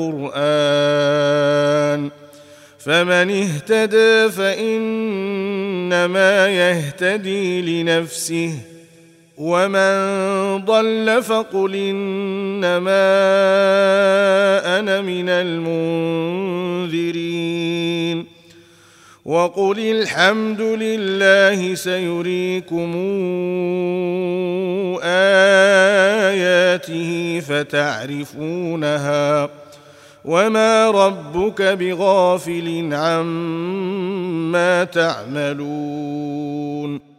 القرآن فمن اهتدى فإنما يهتدي لنفسه ومن ضل فقل إنما أنا من المنذرين وقل الحمد لله سيريكم آياته فتعرفونها وما ربك بغافل عما تعملون